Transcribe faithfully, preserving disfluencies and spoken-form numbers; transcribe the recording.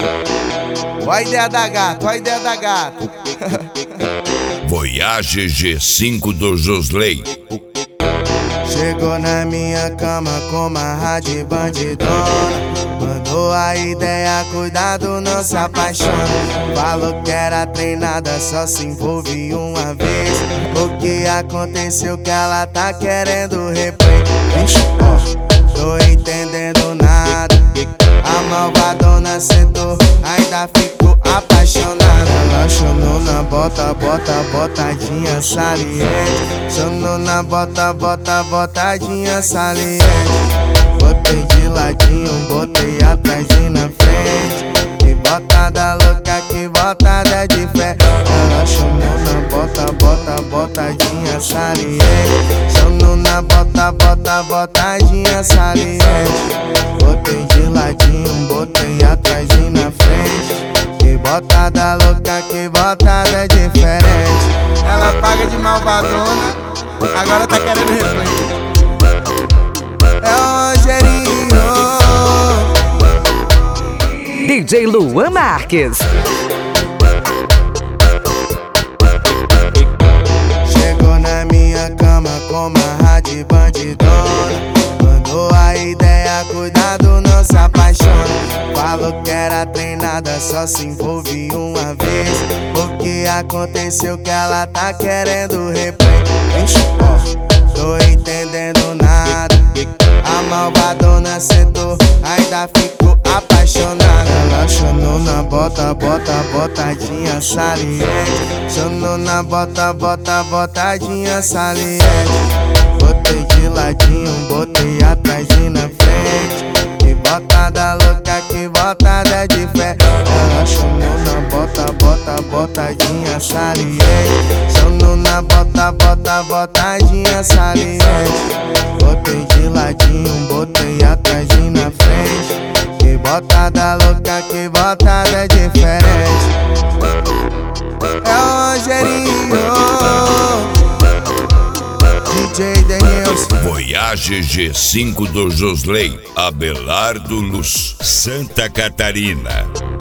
Ó a ideia da gata, ó a ideia da gata. Voyage G cinco do Josley. Chegou na minha cama com uma rádio bandidona. Mandou a ideia, cuidado, não se apaixona. Falou que era treinada, só se envolve uma vez. O que aconteceu que ela tá querendo replay? Vixe, ó, tô entendendo nada. A malvadona sentou, ainda ficou apaixonada. Ela chamou na bota, bota, botadinha saliente. Chamou na bota, bota, botadinha saliente. Botei de ladinho, botei atrás e na frente. Que botada louca, que botada de fé. Ela chamou na bota, bota, botadinha saliente. Chamou na bota, bota, botadinha saliente. Botei de ladinho, botei atrás e na frente. Que botada louca, que botada diferente. Ela paga de malvadona, agora tá querendo replay. É o Rogerinho, D J Luan Marques. chegou na minha cama com uma rádio bandidona. Mandou a ideia, cuidado, não se apaixona. Falou que era treinada, só se envolve uma vez. O que aconteceu que ela tá querendo replay? Vixe, ó, tô entendendo nada. A malvadona sentou, ainda ficou apaixonada. Ela chamou na bota, bota, botadinha saliente. Chamou na bota, bota, botadinha saliente. Botei de ladinho, botei atrás e na frente. Que botada louca, que botada de fé. Ela chamou na bota, bota, botadinha saliente. Chamou na bota, bota, botadinha saliente. Botei de ladinho, botei atrás e na frente. Que botada louca, que botada diferente. É o Rogerinho, D J Denilson. Voyage G cinco do Josley. Abelardo Luz, Santa Catarina.